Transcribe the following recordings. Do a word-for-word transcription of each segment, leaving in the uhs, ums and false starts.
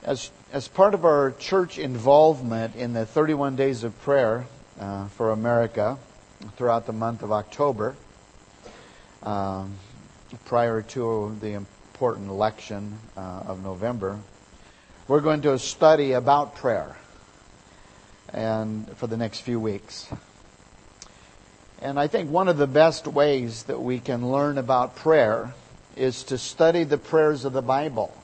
As as part of our church involvement in the thirty-one Days of Prayer uh, for America throughout the month of October, um, prior to the important election uh, of November, we're going to study about prayer and for the next few weeks. And I think one of the best ways that we can learn about prayer is to study the prayers of the Bible,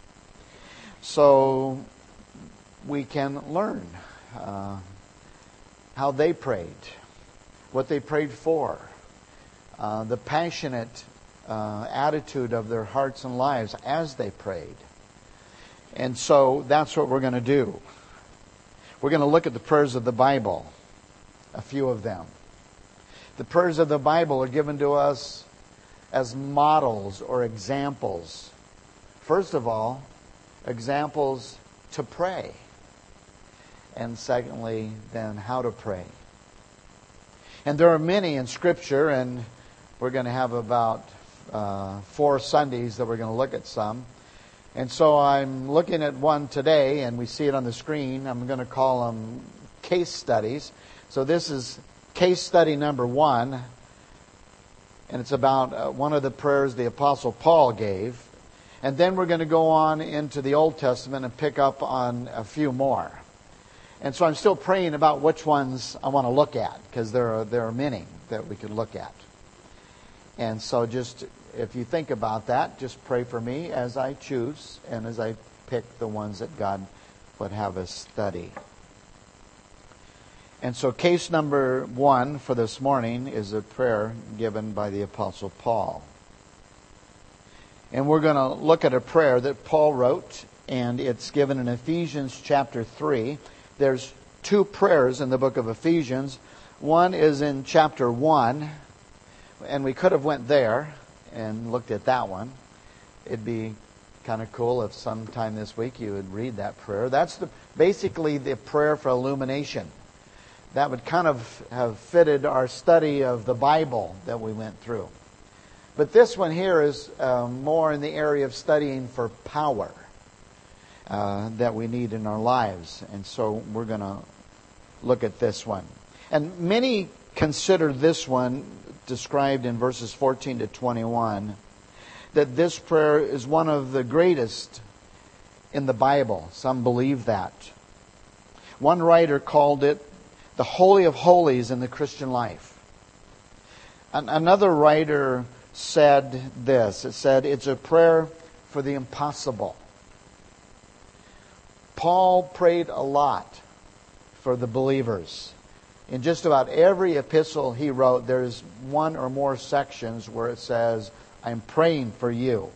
so we can learn uh, how they prayed, what they prayed for, uh, the passionate uh, attitude of their hearts and lives as they prayed. And so that's what we're going to do. We're going to look at the prayers of the Bible, a few of them. The prayers of the Bible are given to us as models or examples. First of all, examples to pray. And secondly, then how to pray. And there are many in Scripture, and we're going to have about uh, four Sundays that we're going to look at some. And so I'm looking at one today, and we see it on the screen. I'm going to call them case studies. So this is case study number one, and it's about uh, one of the prayers the Apostle Paul gave. And then we're going to go on into the Old Testament and pick up on a few more. And so I'm still praying about which ones I want to look at, because there are there are many that we could look at. And so just, if you think about that, just pray for me as I choose and as I pick the ones that God would have us study. And so case number one for this morning is a prayer given by the Apostle Paul. And we're going to look at a prayer that Paul wrote, and it's given in Ephesians chapter three. There's two prayers in the book of Ephesians. One is in chapter one, and we could have went there and looked at that one. It'd be kind of cool if sometime this week you would read that prayer. That's the, basically the prayer for illumination. That would kind of have fitted our study of the Bible that we went through. But this one here is uh, more in the area of studying for power uh, that we need in our lives. And so we're going to look at this one. And many consider this one, described in verses fourteen to twenty-one, that this prayer is one of the greatest in the Bible. Some believe that. One writer called it the Holy of Holies in the Christian life. Another writer said this. It said, it's a prayer for the impossible. Paul prayed a lot for the believers. In just about every epistle he wrote, there's one or more sections where it says, I'm praying for you.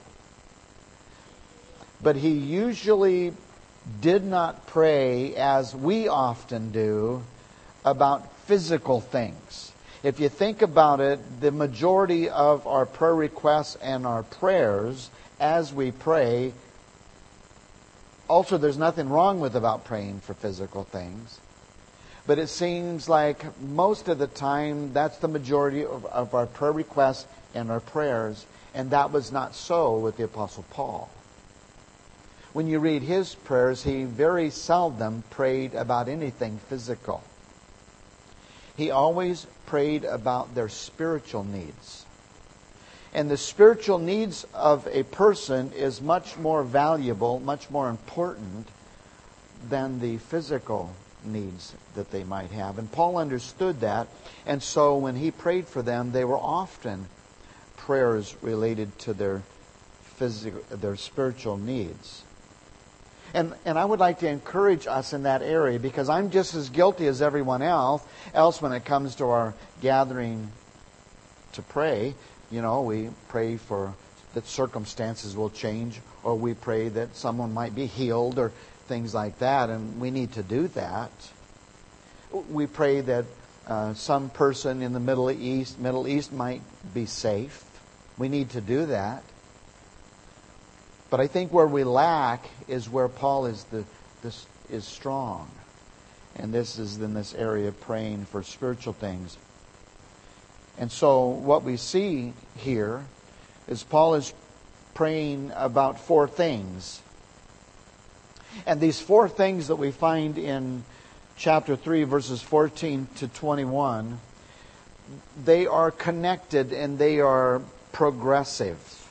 But he usually did not pray, as we often do, about physical things. If you think about it, the majority of our prayer requests and our prayers as we pray, also there's nothing wrong with about praying for physical things. But it seems like most of the time that's the majority of, of our prayer requests and our prayers. And that was not so with the Apostle Paul. When you read his prayers, he very seldom prayed about anything physical. He always prayed about their spiritual needs. And the spiritual needs of a person is much more valuable, much more important than the physical needs that they might have. And Paul understood that. And so when he prayed for them, they were often prayers related to their physical, their spiritual needs. And and I would like to encourage us in that area, because I'm just as guilty as everyone else else when it comes to our gathering to pray. You know, we pray for that circumstances will change, or we pray that someone might be healed, or things like that, and we need to do that. We pray that uh, some person in the Middle East, Middle East might be safe. We need to do that. But I think where we lack is where Paul is the this is strong. And this is in this area of praying for spiritual things. And so what we see here is Paul is praying about four things. And these four things that we find in chapter three, verses fourteen to twenty-one, they are connected and they are progressive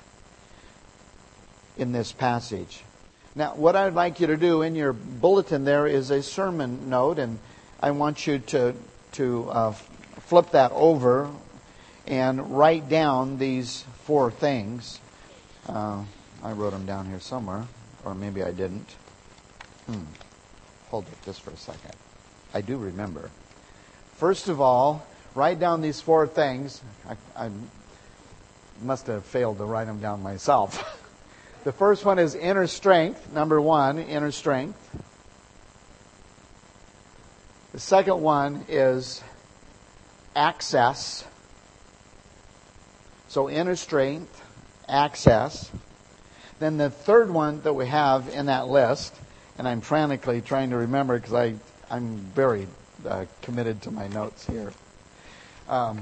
in this passage. Now, what I'd like you to do in your bulletin there is a sermon note, and I want you to, to uh, flip that over and write down these four things. Uh, I wrote them down here somewhere, or maybe I didn't. Hmm. Hold it just for a second. I do remember. First of all, write down these four things. I, I must have failed to write them down myself. The first one is inner strength. Number one, inner strength. The second one is access. So inner strength, access. Then the third one that we have in that list, and I'm frantically trying to remember because I, I'm very uh, committed to my notes here. Um,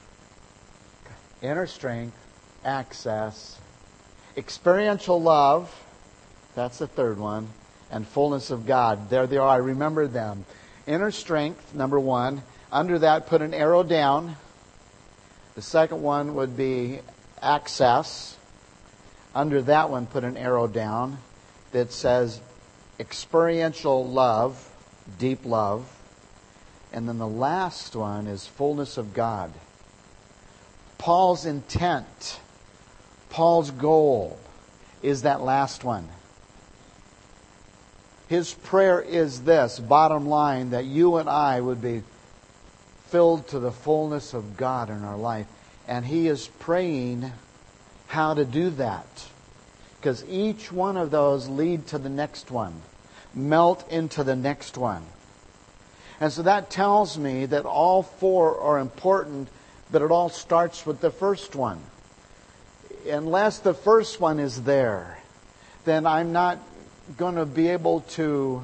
inner strength, access, experiential love, that's the third one, and fullness of God. There they are. I remember them. Inner strength, number one. Under that, put an arrow down. The second one would be access. Under that one, put an arrow down that says experiential love, deep love. And then the last one is fullness of God. Paul's intent, Paul's goal is that last one. His prayer is this, bottom line, that you and I would be filled to the fullness of God in our life. And he is praying how to do that. Because each one of those lead to the next one. Melt into the next one. And so that tells me that all four are important, but it all starts with the first one. Unless the first one is there, then I'm not going to be able to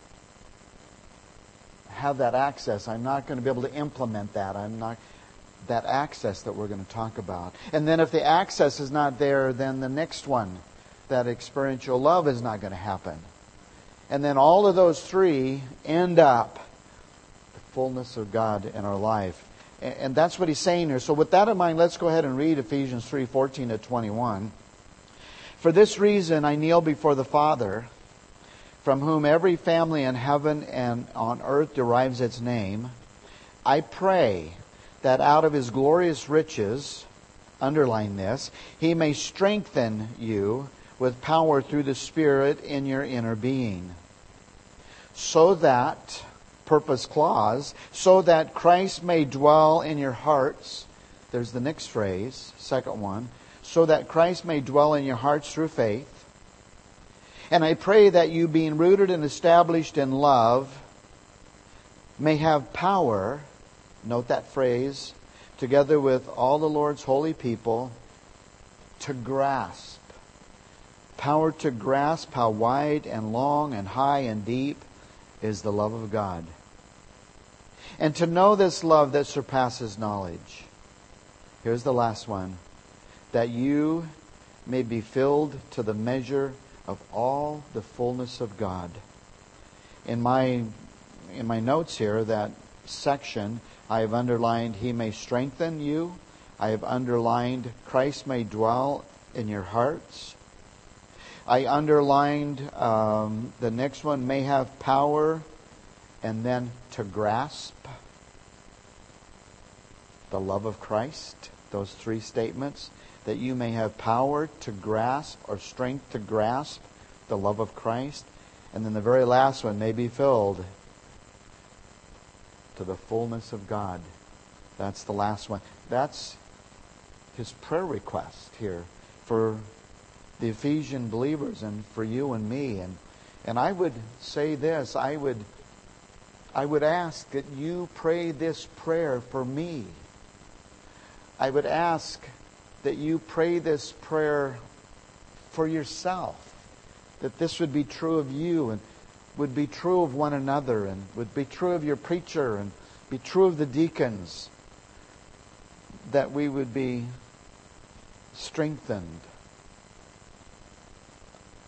have that access. I'm not going to be able to implement that. I'm not that access that we're going to talk about. And then if the access is not there, then the next one, that experiential love, is not going to happen. And then all of those three end up the fullness of God in our life. And that's what he's saying here. So with that in mind, let's go ahead and read Ephesians three, fourteen to twenty-one. For this reason I kneel before the Father, from whom every family in heaven and on earth derives its name. I pray that out of His glorious riches, underline this, He may strengthen you with power through the Spirit in your inner being. So that, purpose clause, so that Christ may dwell in your hearts. There's the next phrase, second one. So that Christ may dwell in your hearts through faith. And I pray that you, being rooted and established in love, may have power, note that phrase, together with all the Lord's holy people, to grasp. Power to grasp how wide and long and high and deep is the love of God. And to know this love that surpasses knowledge. Here's the last one. That you may be filled to the measure of all the fullness of God. In my in my notes here, that section, I have underlined, He may strengthen you. I have underlined, Christ may dwell in your hearts. I underlined um, the next one, may have power, and then to grasp the love of Christ. Those three statements. That you may have power to grasp, or strength to grasp the love of Christ. And then the very last one, may be filled to the fullness of God. That's the last one. That's his prayer request here for the Ephesian believers and for you and me. And and I would say this, I would I would ask that you pray this prayer for me. I would ask that you pray this prayer for yourself. That this would be true of you and would be true of one another and would be true of your preacher and be true of the deacons. That we would be strengthened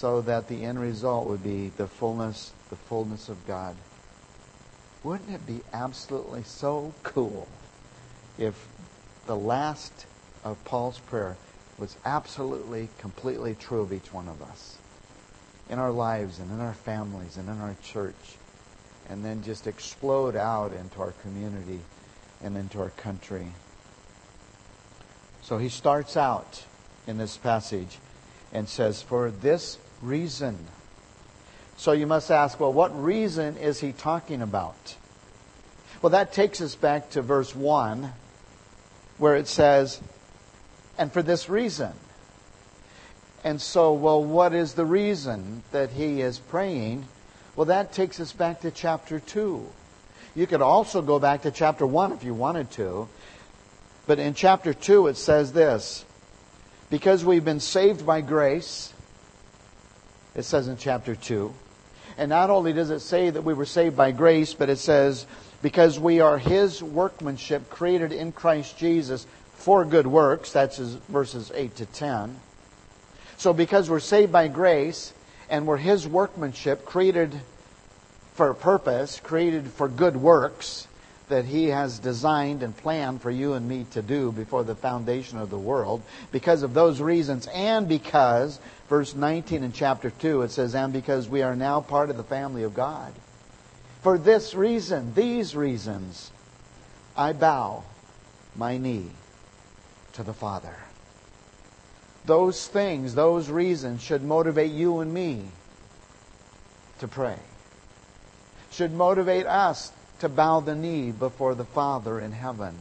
so that the end result would be the fullness, the fullness of God. Wouldn't it be absolutely so cool if the last of Paul's prayer was absolutely, completely true of each one of us? In our lives and in our families and in our church. And then just explode out into our community and into our country. So he starts out in this passage and says, for this reason. So you must ask, well, what reason is he talking about? Well, that takes us back to verse one, where it says, and for this reason. And so, well, what is the reason that he is praying? Well, that takes us back to chapter two. You could also go back to chapter one if you wanted to. But in chapter two it says this, because we've been saved by grace, it says in chapter two. And not only does it say that we were saved by grace, but it says, because we are His workmanship created in Christ Jesus for good works. That's verses eight to ten. So because we're saved by grace and we're His workmanship created for a purpose, created for good works that He has designed and planned for you and me to do before the foundation of the world, because of those reasons and because, verse nineteen in chapter two, it says, and because we are now part of the family of God. For this reason, these reasons, I bow my knee to the Father. Those things, those reasons should motivate you and me to pray. Should motivate us to bow the knee before the Father in heaven.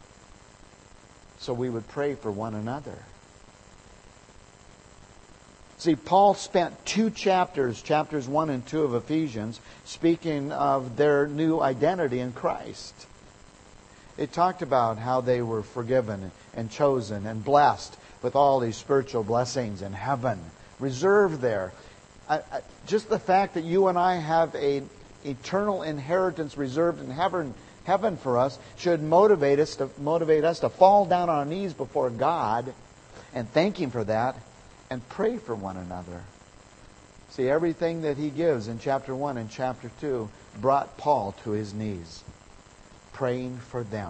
So we would pray for one another. See, Paul spent two chapters, chapters one and two of Ephesians, speaking of their new identity in Christ. It talked about how they were forgiven and chosen and blessed with all these spiritual blessings in heaven, reserved there. I, I, just the fact that you and I have an eternal inheritance reserved in heaven, heaven for us should motivate us to motivate us to fall down on our knees before God and thank Him for that and pray for one another. See, everything that he gives in chapter one and chapter two brought Paul to his knees, praying for them.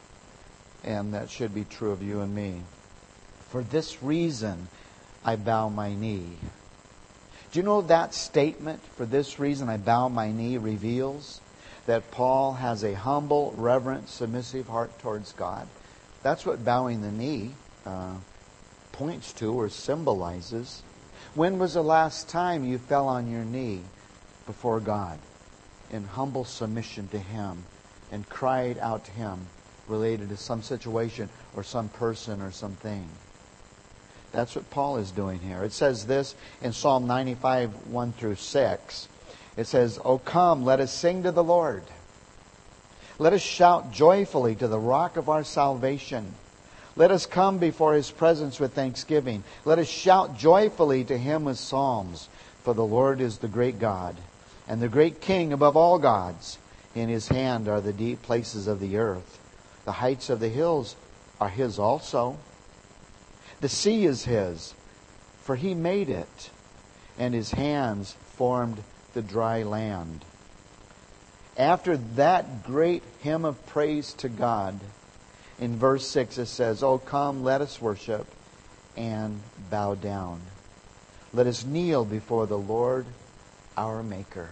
And that should be true of you and me. For this reason, I bow my knee. Do you know that statement, for this reason I bow my knee, reveals that Paul has a humble, reverent, submissive heart towards God? That's what bowing the knee uh, points to or symbolizes. When was the last time you fell on your knee before God in humble submission to Him and cried out to Him related to some situation or some person or something? That's what Paul is doing here. It says this in Psalm ninety-five, one through six. It says, O come, let us sing to the Lord. Let us shout joyfully to the rock of our salvation. Let us come before His presence with thanksgiving. Let us shout joyfully to Him with psalms. For the Lord is the great God, and the great King above all gods. In His hand are the deep places of the earth. The heights of the hills are His also. The sea is His, for He made it, and His hands formed the dry land. After that great hymn of praise to God, in verse six it says, O come, let us worship and bow down. Let us kneel before the Lord our Maker.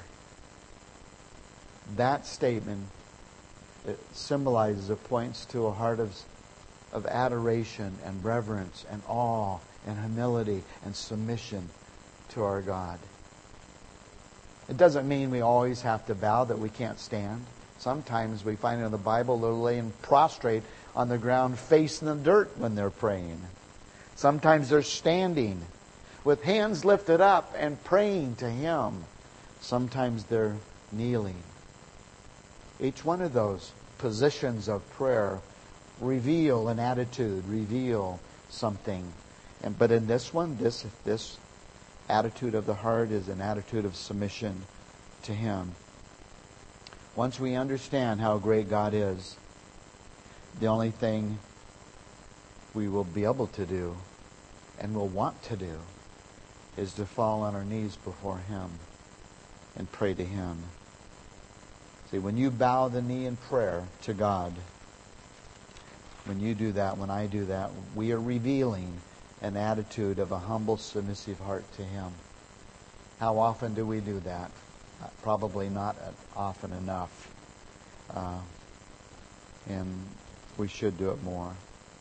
That statement, it symbolizes, it points to a heart of, of adoration and reverence and awe and humility and submission to our God. It doesn't mean we always have to bow, that we can't stand. Sometimes we find in the Bible they're laying prostrate on the ground facing the dirt when they're praying. Sometimes they're standing with hands lifted up and praying to Him. Sometimes they're kneeling. Each one of those positions of prayer reveal an attitude, reveal something. And but in this one, this this attitude of the heart is an attitude of submission to Him. Once we understand how great God is, the only thing we will be able to do and will want to do is to fall on our knees before Him and pray to Him. See, when you bow the knee in prayer to God, when you do that, when I do that, we are revealing an attitude of a humble, submissive heart to Him. How often do we do that? Probably not often enough. Uh, and we should do it more.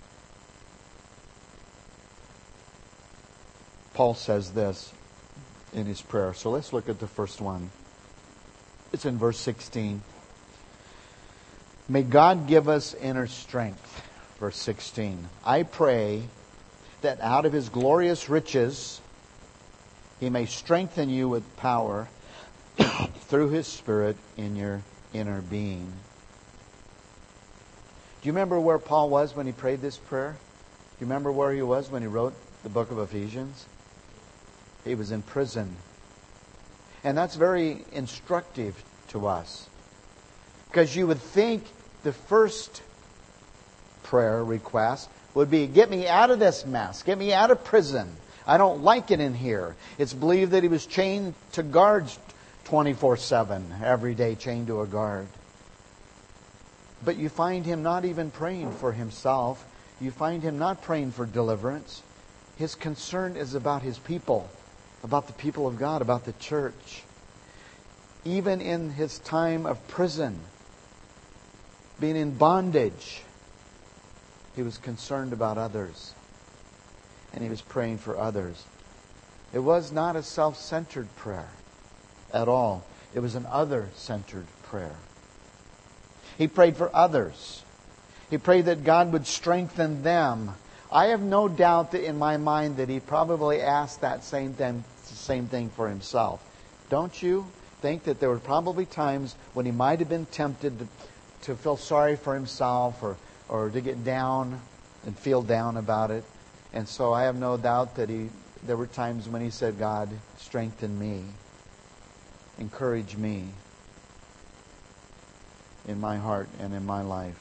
Paul says this in his prayer. So let's look at the first one. It's in verse sixteen. May God give us inner strength. Verse sixteen. I pray that out of His glorious riches He may strengthen you with power through His Spirit in your inner being. Do you remember where Paul was when he prayed this prayer? Do you remember where he was when he wrote the book of Ephesians? He was in prison. And that's very instructive to us. Because you would think the first prayer request would be, get me out of this mess. Get me out of prison. I don't like it in here. It's believed that he was chained to guards twenty-four seven, every day chained to a guard. But you find him not even praying for himself. You find him not praying for deliverance. His concern is about his people, about the people of God, about the church. Even in his time of prison, being in bondage, he was concerned about others. And he was praying for others. It was not a self-centered prayer at all. It was an other-centered prayer. He prayed for others. He prayed that God would strengthen them. I have no doubt that in my mind that he probably asked that same thing, same thing for himself. Don't you think that there were probably times when he might have been tempted to, to feel sorry for himself or, or to get down and feel down about it? And so I have no doubt that he there were times when he said, God, strengthen me. Encourage me in my heart and in my life.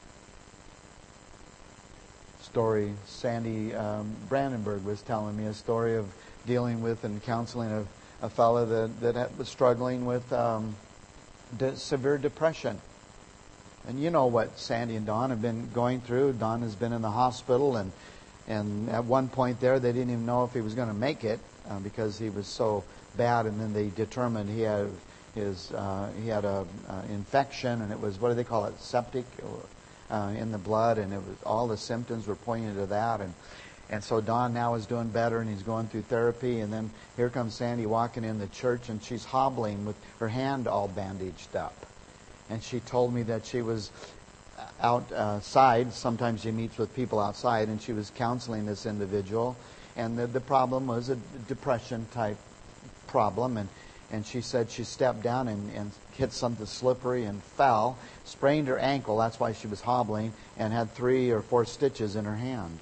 Story, Sandy um, Brandenburg was telling me a story of dealing with and counseling a, a fellow that, that was struggling with um, de- severe depression. And you know what Sandy and Don have been going through. Don has been in the hospital, and and at one point there, they didn't even know if he was going to make it uh, because he was so bad. And then they determined he had his uh, he had a uh, infection, and it was, what do they call it, septic or, uh, in the blood, and it was all the symptoms were pointing to that. And and so Don now is doing better, and he's going through therapy. And then here comes Sandy walking in the church, and she's hobbling with her hand all bandaged up. And she told me that she was outside. Sometimes she meets with people outside, and she was counseling this individual. And the, the problem was a depression type problem. And, and she said she stepped down and, and hit something slippery and fell, sprained her ankle. That's why she was hobbling, and had three or four stitches in her hand.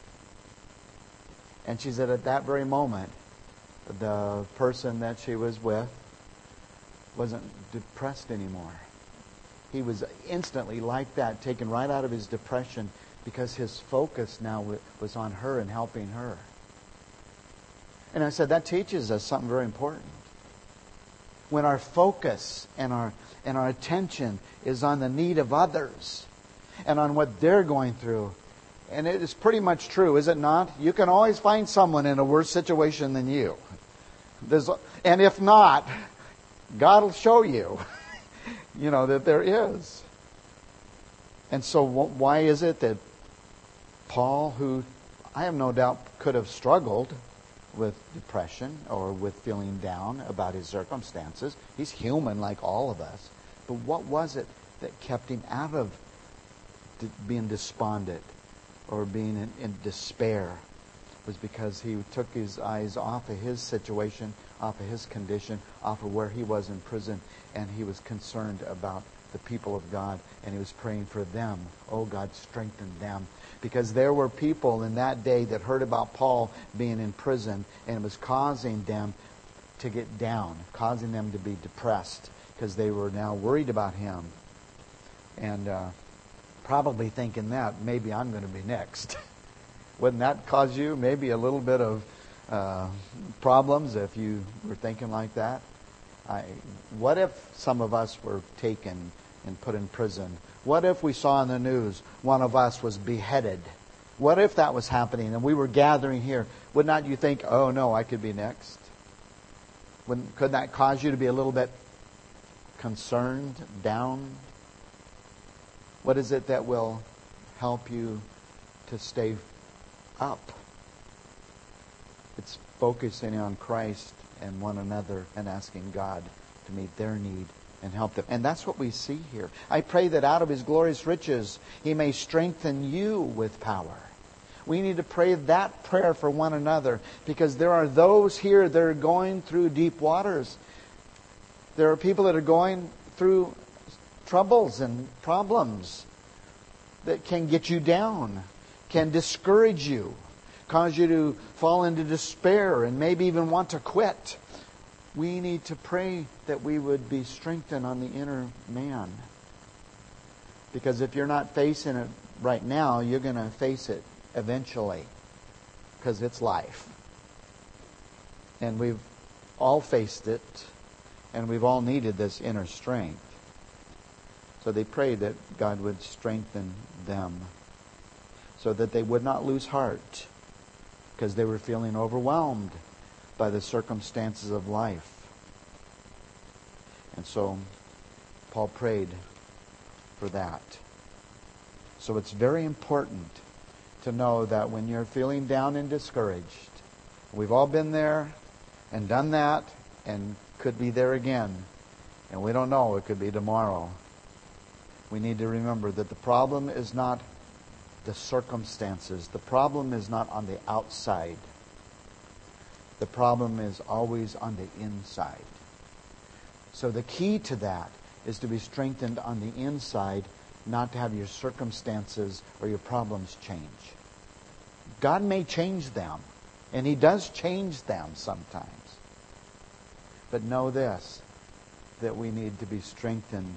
And she said at that very moment, the person that she was with wasn't depressed anymore. He was instantly like that, taken right out of his depression, because his focus now was on her and helping her. And I said, that teaches us something very important. When our focus and our and our attention is on the need of others and on what they're going through, and it is pretty much true, is it not? You can always find someone in a worse situation than you. There's, and if not, God will show you. You know, that there is. And so why is it that Paul, who I have no doubt could have struggled with depression or with feeling down about his circumstances, he's human like all of us, but what was it that kept him out of being despondent or being in, in despair? It was because he took his eyes off of his situation, off of his condition, off of where he was in prison, and he was concerned about the people of God, and he was praying for them. Oh, God, strengthen them. Because there were people in that day that heard about Paul being in prison, and it was causing them to get down, causing them to be depressed, because they were now worried about him. And uh, probably thinking that, maybe I'm going to be next. Wouldn't that cause you maybe a little bit of uh, problems, if you were thinking like that. I, what if some of us were taken and put in prison? What if we saw in the news one of us was beheaded? What if that was happening and we were gathering here? Would not you think, oh no, I could be next? Wouldn't, could that cause you to be a little bit concerned, down? What is it that will help you to stay up? It's focusing on Christ and one another and asking God to meet their need and help them. And that's what we see here. I pray that out of His glorious riches He may strengthen you with power. We need to pray that prayer for one another, because there are those here that are going through deep waters. There are people that are going through troubles and problems that can get you down, can discourage you, cause you to fall into despair and maybe even want to quit. We need to pray that we would be strengthened on the inner man. Because if you're not facing it right now, you're going to face it eventually. Because it's life. And we've all faced it. And we've all needed this inner strength. So they prayed that God would strengthen them, so that they would not lose heart, because they were feeling overwhelmed by the circumstances of life. And so Paul prayed for that. So it's very important to know that when you're feeling down and discouraged, we've all been there and done that and could be there again. And we don't know, it could be tomorrow. We need to remember that the problem is not the circumstances. The problem is not on the outside. The problem is always on the inside. So the key to that is to be strengthened on the inside, not to have your circumstances or your problems change. God may change them, and He does change them sometimes. But know this, that we need to be strengthened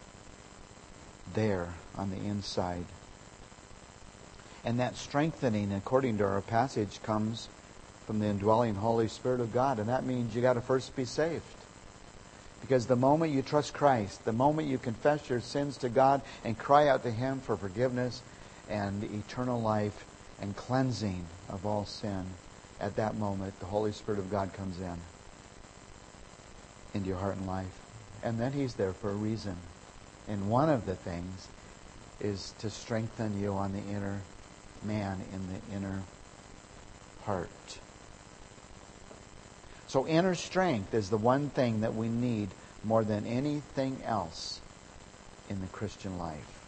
there on the inside. And that strengthening, according to our passage, comes from the indwelling Holy Spirit of God. And that means you got to first be saved. Because the moment you trust Christ, the moment you confess your sins to God and cry out to Him for forgiveness and eternal life and cleansing of all sin, at that moment the Holy Spirit of God comes in into your heart and life. And then He's there for a reason. And one of the things is to strengthen you on the inner man, in the inner heart. So inner strength is the one thing that we need more than anything else in the Christian life.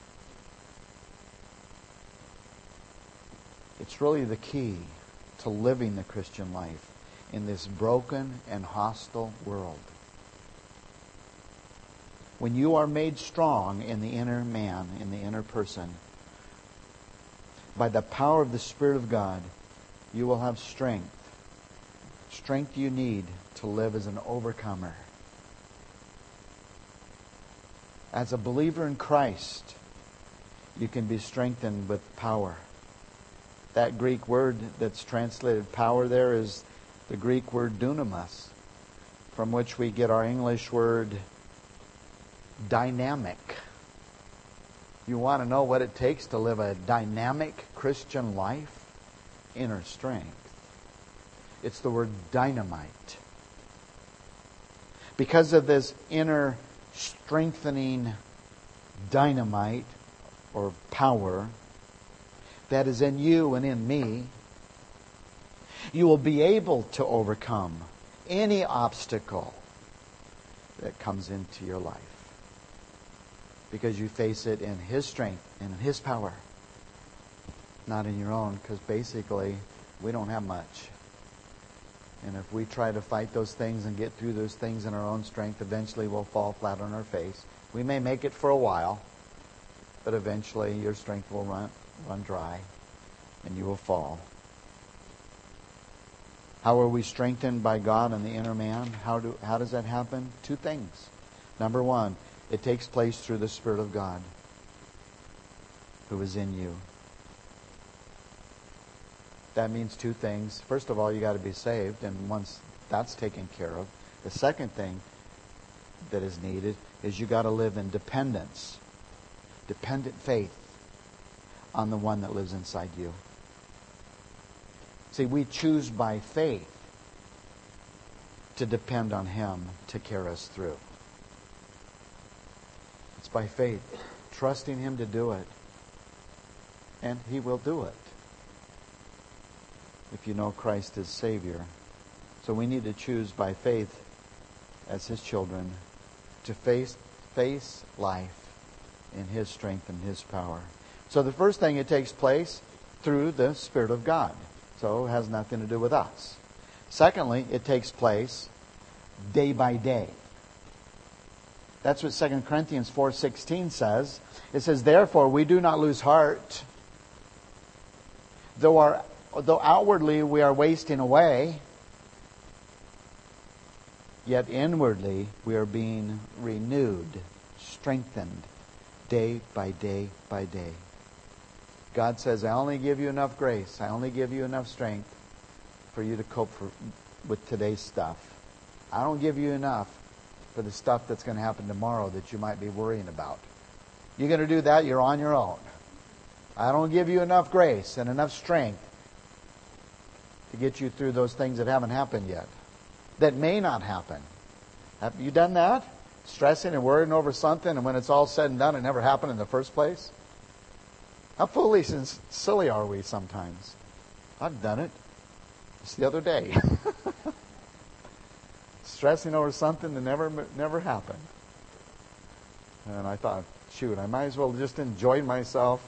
It's really the key to living the Christian life in this broken and hostile world. When you are made strong in the inner man, in the inner person, by the power of the Spirit of God, you will have strength. Strength you need to live as an overcomer. As a believer in Christ, you can be strengthened with power. That Greek word that's translated power there is the Greek word dunamis, from which we get our English word dynamic. You want to know what it takes to live a dynamic Christian life? Inner strength. It's the word dynamite. Because of this inner strengthening dynamite or power that is in you and in me, you will be able to overcome any obstacle that comes into your life. Because you face it in His strength and in His power. Not in your own, because basically we don't have much. And if we try to fight those things and get through those things in our own strength, eventually we'll fall flat on our face. We may make it for a while, but eventually your strength will run, run dry and you will fall. How are we strengthened by God in the inner man? How do how does that happen? Two things. Number one, it takes place through the Spirit of God who is in you. that means two things. First of all, you got to be saved, and once that's taken care of, the second thing that is needed is you got to live in dependence, dependent faith on the one that lives inside you. See, we choose by faith to depend on Him to carry us through. It's by faith, trusting Him to do it. And He will do it if you know Christ as Savior. So we need to choose by faith as His children to face, face life in His strength and His power. So the first thing, it takes place through the Spirit of God. So it has nothing to do with us. Secondly, it takes place day by day. That's what Second Corinthians four sixteen says. It says, "Therefore we do not lose heart, though our though outwardly we are wasting away, yet inwardly we are being renewed, strengthened, day by day by day." God says, I only give you enough grace, I only give you enough strength for you to cope for, with today's stuff. I don't give you enough for the stuff that's going to happen tomorrow that you might be worrying about. You're going to do that, you're on your own. I don't give you enough grace and enough strength to get you through those things that haven't happened yet, that may not happen. Have you done that? Stressing and worrying over something, and when it's all said and done, it never happened in the first place? How foolish and silly are we sometimes? I've done it. Just the other day. Stressing over something that never never happened. And I thought, shoot, I might as well just enjoy myself,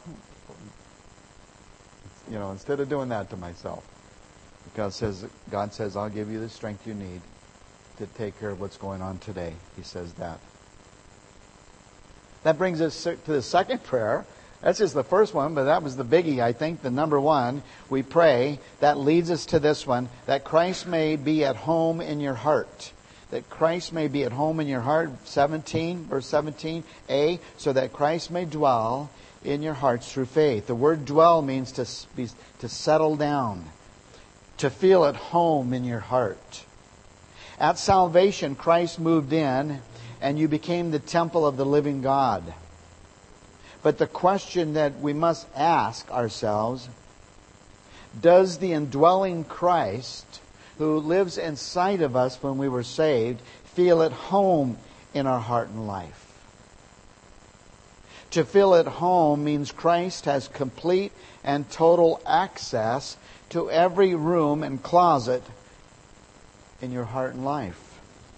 you know, instead of doing that to myself. Because says, God says, I'll give you the strength you need to take care of what's going on today. He says that. That brings us to the second prayer. That's just the first one, but that was the biggie, I think, the number one. We pray, that leads us to this one, that Christ may be at home in your heart. That Christ may be at home in your heart, seventeen, verse seventeen, A, so that Christ may dwell in your hearts through faith. The word dwell means to be, to settle down, to feel at home in your heart. At salvation, Christ moved in, and you became the temple of the living God. But the question that we must ask ourselves, does the indwelling Christ, who lives inside of us when we were saved, feel at home in our heart and life? To feel at home means Christ has complete and total access to every room and closet in your heart and life.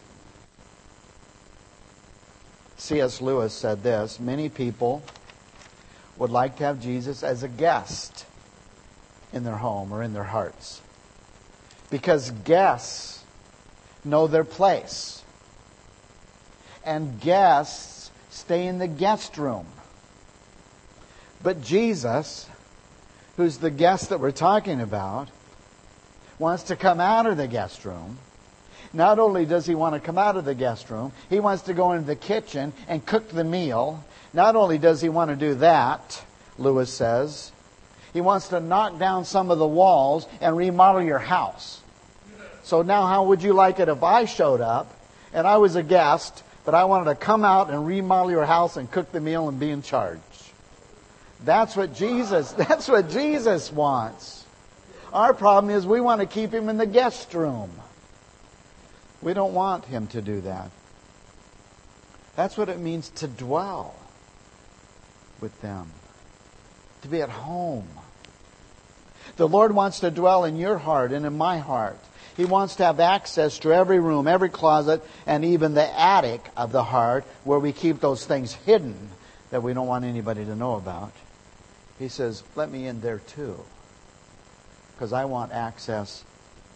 C S Lewis said this, many people would like to have Jesus as a guest in their home or in their hearts. Because guests know their place. And guests stay in the guest room. But Jesus, who's the guest that we're talking about, wants to come out of the guest room. Not only does He want to come out of the guest room, He wants to go into the kitchen and cook the meal. Not only does He want to do that, Lewis says, He wants to knock down some of the walls and remodel your house. So now how would you like it if I showed up and I was a guest, but I wanted to come out and remodel your house and cook the meal and be in charge? That's what Jesus, that's what Jesus wants. Our problem is we want to keep Him in the guest room. We don't want Him to do that. That's what it means to dwell with them. To be at home. The Lord wants to dwell in your heart and in my heart. He wants to have access to every room, every closet, and even the attic of the heart where we keep those things hidden that we don't want anybody to know about. He says, let me in there too. Because I want access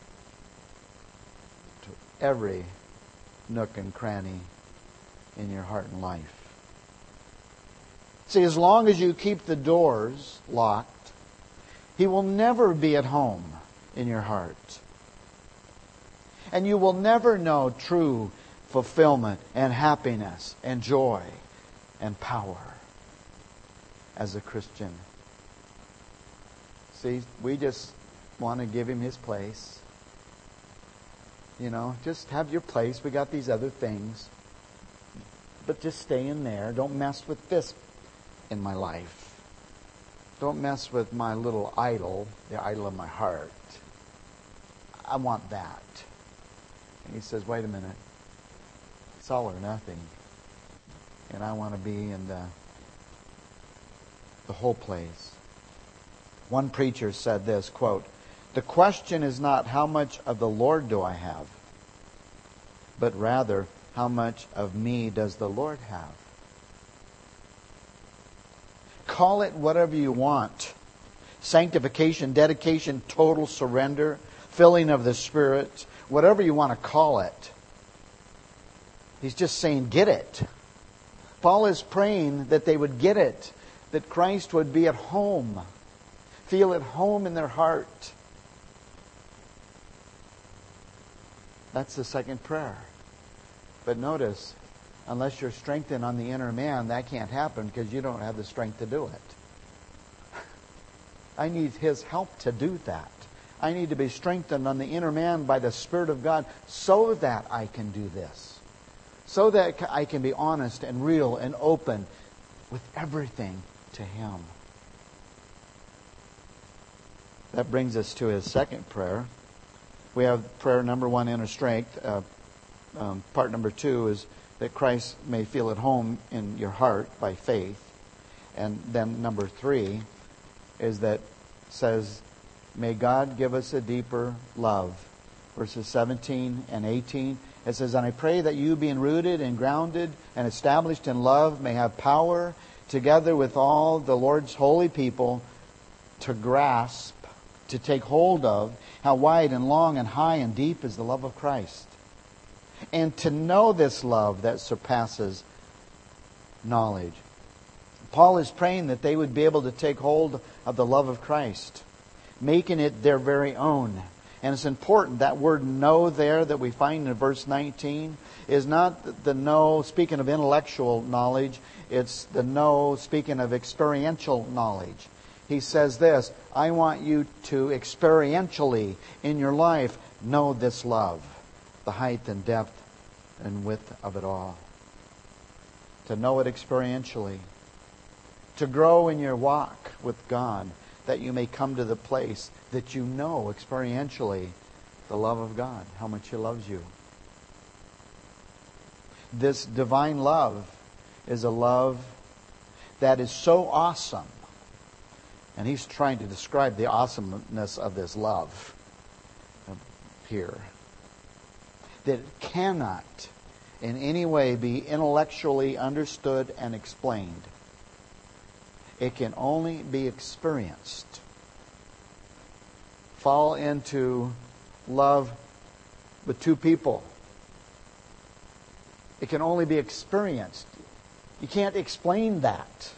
to every nook and cranny in your heart and life. See, as long as you keep the doors locked, He will never be at home in your heart. And you will never know true fulfillment and happiness and joy and power as a Christian. See, we just want to give him his place. You know, just have your place. We got these other things. But just stay in there. Don't mess with this in my life. Don't mess with my little idol, the idol of my heart. I want that. And he says, wait a minute. It's all or nothing. And I want to be in the, the whole place. One preacher said this, quote, "The question is not how much of the Lord do I have, but rather how much of me does the Lord have?" Call it whatever you want. Sanctification, dedication, total surrender, filling of the Spirit, whatever you want to call it. He's just saying, get it. Paul is praying that they would get it, that Christ would be at home, feel at home in their heart. That's the second prayer. But notice, unless you're strengthened on the inner man, that can't happen because you don't have the strength to do it. I need His help to do that. I need to be strengthened on the inner man by the Spirit of God so that I can do this. So that I can be honest and real and open with everything to Him. That brings us to his second prayer. We have prayer number one, inner strength. Uh, um, part number two is that Christ may feel at home in your heart by faith. And then number three is that says, may God give us a deeper love. Verses seventeen and eighteen. It says, and I pray that you, being rooted and grounded and established in love, may have power, together with all the Lord's holy people, to grasp, to take hold of, how wide and long and high and deep is the love of Christ. And to know this love that surpasses knowledge. Paul is praying that they would be able to take hold of the love of Christ, making it their very own. And it's important, that word know there that we find in verse nineteen is not the know speaking of intellectual knowledge. It's the know speaking of experiential knowledge. He says this, I want you to experientially in your life know this love, the height and depth and width of it all. To know it experientially. To grow in your walk with God, that you may come to the place that you know experientially the love of God, how much He loves you. This divine love is a love that is so awesome. And he's trying to describe the awesomeness of this love here. That it cannot in any way be intellectually understood and explained. It can only be experienced. Fall into love with two people. It can only be experienced. You can't explain that.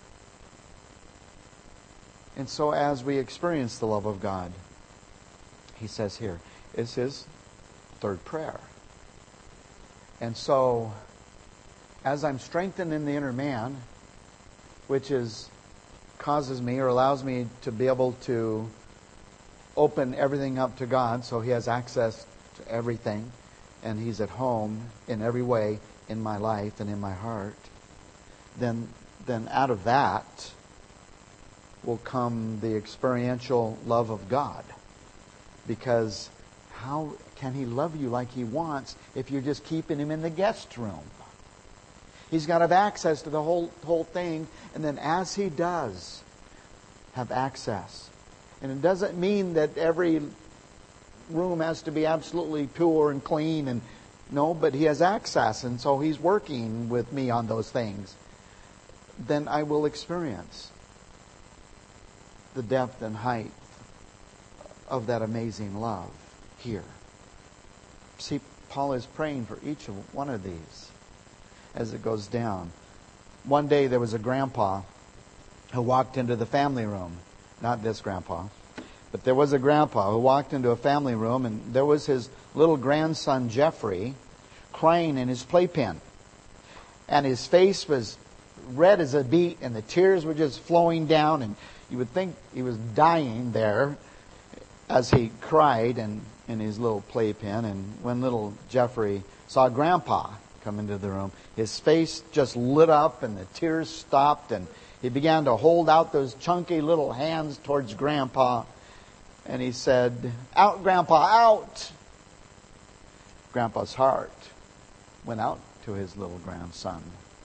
And so as we experience the love of God, he says here, is his third prayer. And so, as I'm strengthened in the inner man, which is causes me or allows me to be able to open everything up to God so He has access to everything and He's at home in every way in my life and in my heart, then then out of that will come the experiential love of God. Because how can He love you like He wants if you're just keeping Him in the guest room? He's got to have access to the whole whole thing, and then as He does have access. And it doesn't mean that every room has to be absolutely pure and clean, and no, but He has access, and so He's working with me on those things. Then I will experience the depth and height of that amazing love here. See, Paul is praying for each of one of these as it goes down. One day there was a grandpa who walked into the family room. Not this grandpa. But there was a grandpa who walked into a family room, and there was his little grandson Jeffrey crying in his playpen. And his face was red as a beet, and the tears were just flowing down, and you would think he was dying there. as he cried in, in his little playpen, and when little Jeffrey saw Grandpa come into the room, his face just lit up and the tears stopped, and he began to hold out those chunky little hands towards Grandpa, and he said, "Out, Grandpa, out!" Grandpa's heart went out to his little grandson.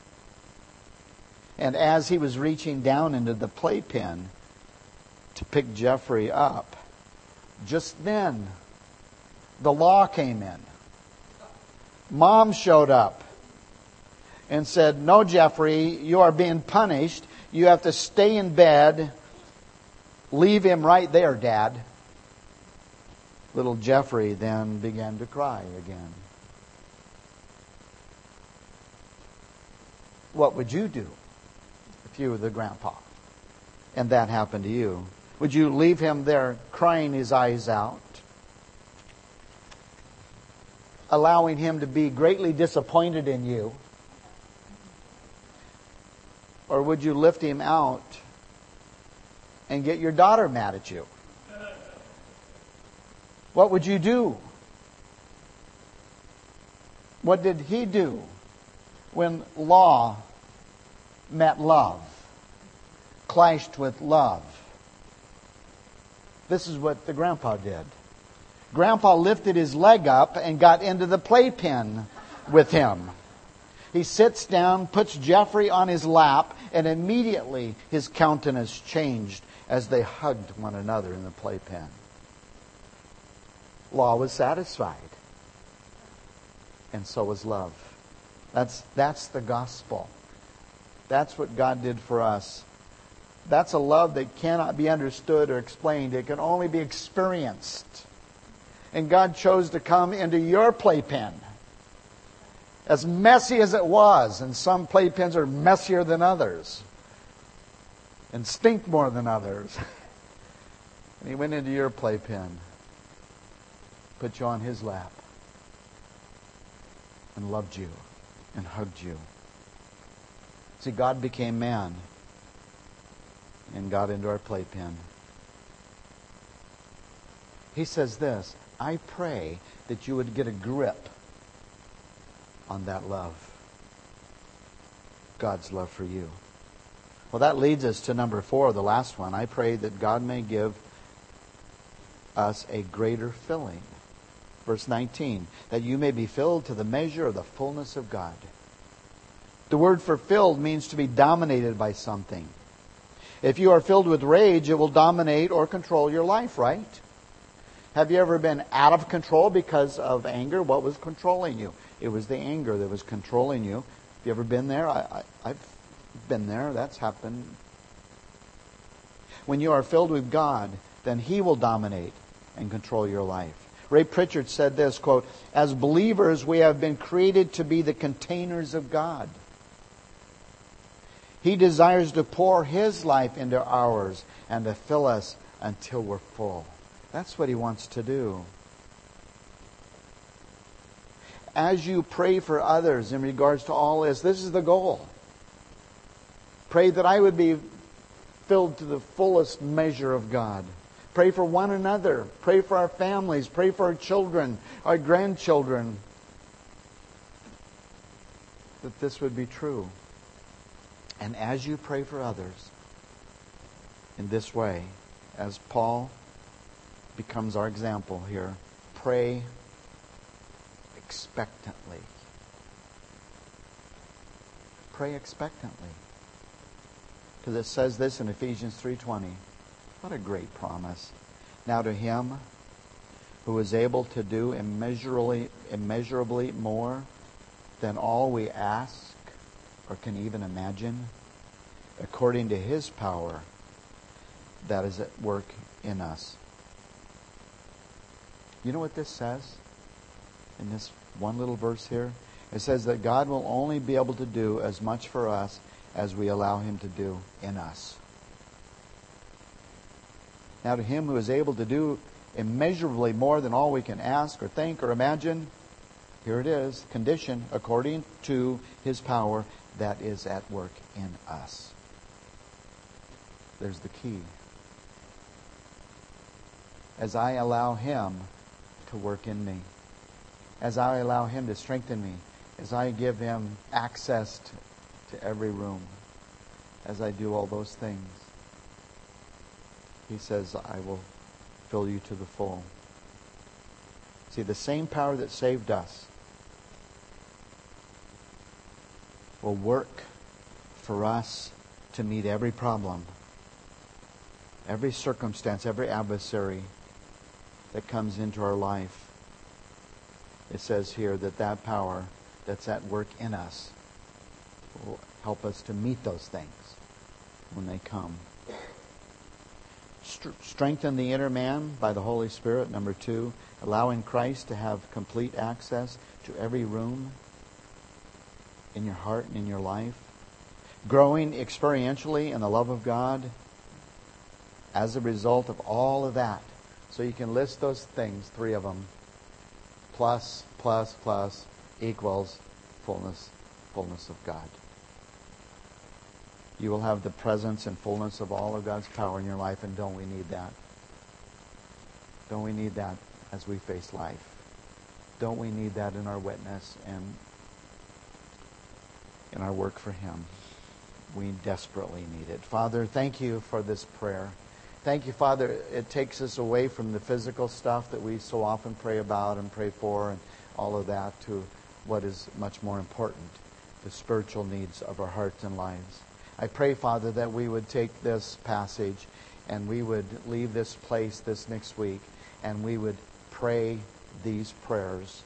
And as he was reaching down into the playpen to pick Jeffrey up, just then, the law came in. Mom showed up and said, "No, Jeffrey, you are being punished. You have to stay in bed. Leave him right there, Dad." Little Jeffrey then began to cry again. What would you do if you were the grandpa and that happened to you? Would you leave him there crying his eyes out, allowing him to be greatly disappointed in you? Or would you lift him out and get your daughter mad at you? What would you do? What did he do when law met love, clashed with love? This is what the grandpa did. Grandpa lifted his leg up and got into the playpen with him. He sits down, puts Jeffrey on his lap, and immediately his countenance changed as they hugged one another in the playpen. Law was satisfied. And so was love. That's, that's the gospel. That's what God did for us. That's a love that cannot be understood or explained. It can only be experienced. And God chose to come into your playpen. As messy as it was, and some playpens are messier than others, and stink more than others. And He went into your playpen, put you on His lap, and loved you, and hugged you. See, God became man and got into our playpen. He says this, "I pray that you would get a grip on that love." God's love for you. Well, that leads us to number four, the last one. I pray that God may give us a greater filling. Verse nineteen, that you may be filled to the measure of the fullness of God. The word for filled means to be dominated by something. If you are filled with rage, it will dominate or control your life, right? Have you ever been out of control because of anger? What was controlling you? It was the anger that was controlling you. Have you ever been there? I, I, I've been there. That's happened. When you are filled with God, then He will dominate and control your life. Ray Pritchard said this, quote, "As believers, we have been created to be the containers of God. He desires to pour His life into ours and to fill us until we're full." That's what He wants to do. As you pray for others in regards to all this, this is the goal. Pray that I would be filled to the fullest measure of God. Pray for one another. Pray for our families. Pray for our children, our grandchildren. That this would be true. And as you pray for others in this way, as Paul becomes our example here, pray expectantly. Pray expectantly. Because it says this in Ephesians three twenty. What a great promise. "Now to Him who is able to do immeasurably, immeasurably more than all we ask or can even imagine, according to His power that is at work in us." You know what this says in this one little verse here? It says that God will only be able to do as much for us as we allow Him to do in us. Now to Him who is able to do immeasurably more than all we can ask or think or imagine, here it is, condition, according to His power that is at work in us. There's the key. as I allow Him to work in me, as I allow Him to strengthen me, as I give Him access to, to every room, as I do all those things. He says, I will fill you to the full. See, the same power that saved us will work for us to meet every problem, every circumstance, every adversary that comes into our life. It says here that that power that's at work in us will help us to meet those things when they come. Strengthen the inner man by the Holy Spirit. Number two, allowing Christ to have complete access to every room in your heart and in your life. Growing experientially in the love of God as a result of all of that. So you can list those things, three of them. Plus, plus, plus, equals fullness, fullness of God. You will have the presence and fullness of all of God's power in your life, and don't we need that? Don't we need that as we face life? Don't we need that in our witness and in our work for Him? We desperately need it. Father, thank you for this prayer. Thank you, Father. It takes us away from the physical stuff that we so often pray about and pray for and all of that to what is much more important, the spiritual needs of our hearts and lives. I pray, Father, that we would take this passage and we would leave this place this next week and we would pray these prayers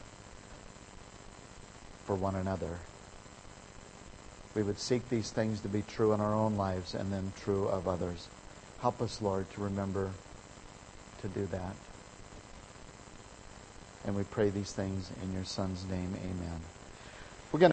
for one another. We would seek these things to be true in our own lives and then true of others. Help us, Lord, to remember to do that. And we pray these things in your Son's name. Amen.